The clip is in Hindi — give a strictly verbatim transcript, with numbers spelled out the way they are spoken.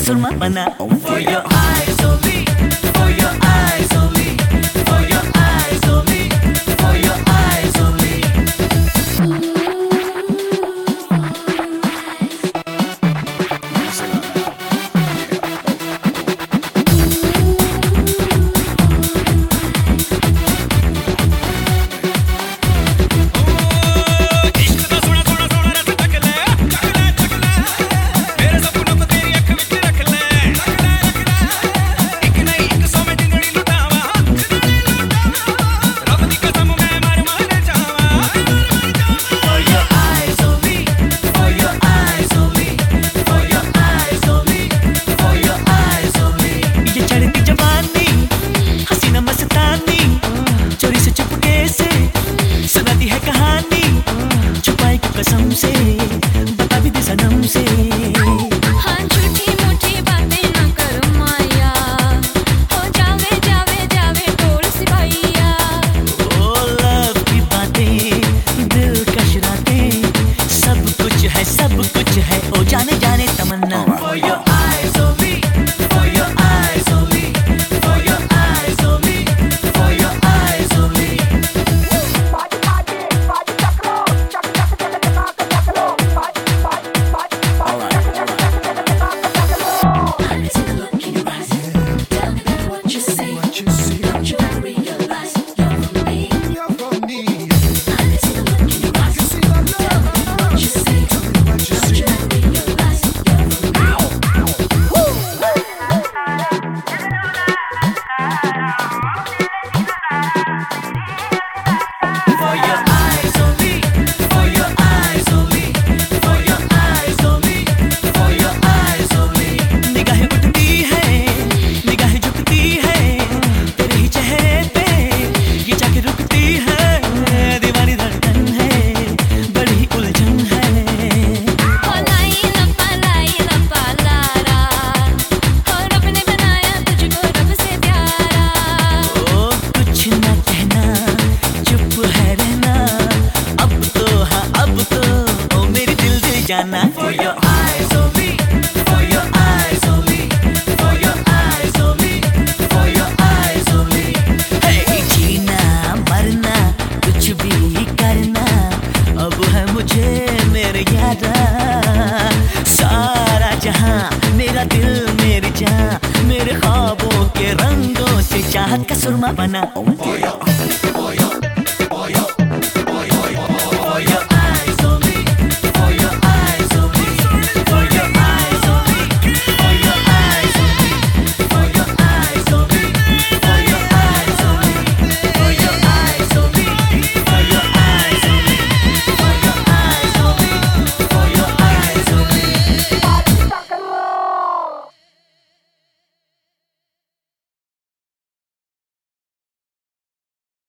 सुरमा बना। For your eyes only, for your eyes only, for your eyes only, for your eyes only. कसम से बता भी दे सनम से, हाँ झूठी मूठी बातें ना करो माया, हो जावे जावे जावे टोल सिपाहिया। ओ लव की बातें दिल कश रातें, सब कुछ है सब कुछ है ओ जाने जाने तमन्ना। For your eyes only, for your eyes only, for your eyes only, for your eyes only. For your eyes only, for your eyes only, for your eyes only, for your eyes only. Hey, जीना मरना कुछ भी करना अब है मुझे मेरे यारा, सारा जहां मेरा दिल मेरी जान, मेरे ख्वाबों के रंगों से चाहत का सुरमा बना।